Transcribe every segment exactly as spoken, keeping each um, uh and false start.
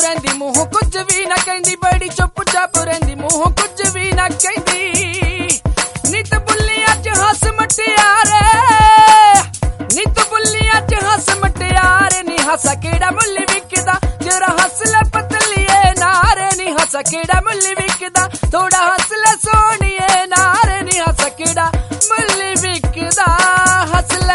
ਰਹਿੰਦੀ ਮੂੰਹ ਕੁਝ ਵੀ ਨਾ ਕਹਿੰਦੀ, ਬੜੀ ਚੁੱਪ ਚਾਪ ਰਹਿੰਦੀ ਮੂੰਹ ਕੁਝ ਵੀ ਨਾ ਕਹਿੰਦੀ। ਨਿਤ ਬੁੱਲੀਆਂ ਚ ਹੱਸ ਮਟਿਆਰੇ, ਨਿਤ ਬੁੱਲੀਆਂ ਚ ਹੱਸ ਮਟਿਆਰੇ ਨੀ ਹਾਸਾ ਕਿਹੜਾ ਮੁੱਲ ਵਿਕਦਾ, ਜਰਾ ਹੱਸ ਲੈ ਪਤਲੀਏ ਨਾਰੇ ਨੀ ਹਾਸਾ ਕਿਹੜਾ ਮੁੱਲ ਵਿਕਦਾ, ਥੋੜਾ ਹੱਸ ਲੈ ਸੋਹਣੀਏ ਨਾਰੇ ਨੀ ਹਾਸਾ ਕਿਹੜਾ ਮੁੱਲ ਵਿਕਦਾ, ਹੱਸ ਲੈ।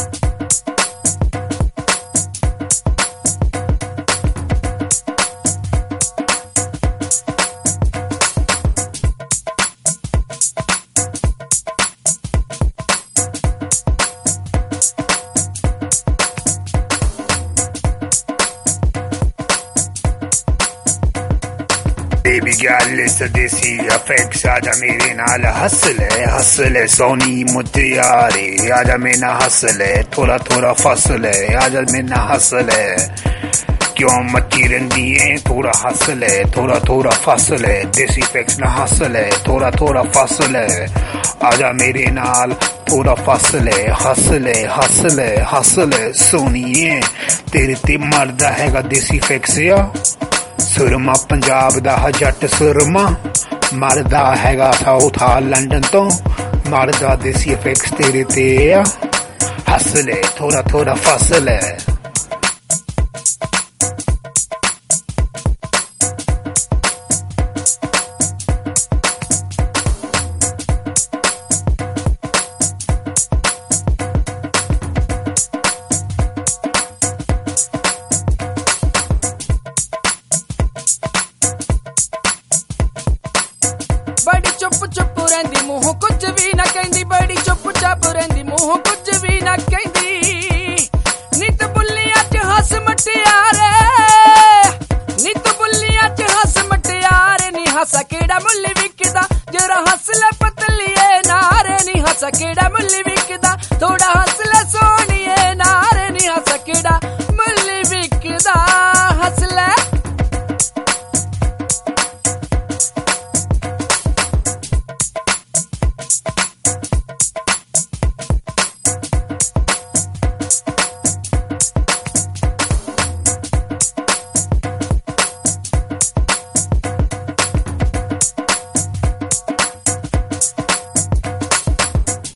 Baby girl it's a desi effects, आजा मेरे नाल हंस ले, हंस ले सोनी मुटियारे, आजा मेरे ना हंस ले, थोड़ा थोड़ा फस ले, आजा मेरे ना हंस ले, क्यों मची रही है, थोड़ा हंस ले, थोड़ा थोड़ा फस ले, देसी effects ना हंस ले, थोड़ा थोड़ा फस ले, आजा मेरे नाल थोड़ा फस ले, हंस ले हंस ले हंस ले सोनीए, तेरे ते मरदा हैगा देसी effects या सुरमा पंजाब दा जट सुरमा, मरदा हैगा साउथ आ लंडन तो, मरदा देसी effects तेरे ते आ, हंस ले थोड़ा थोड़ा फस ले। बड़ी चुप चुप रहंदी मूंह कुछ भी ना कहंदी, बड़ी चुप चाप रहंदी मूंह कुछ भी ना कहंदी। नित बुल्लियां च हस मटियारे, नित बुल्लियां च हस मटियारे नी हासा केड़ा मुੱਲ विकदा, जरा हस ले पतलीए नारे नी हासा केड़ा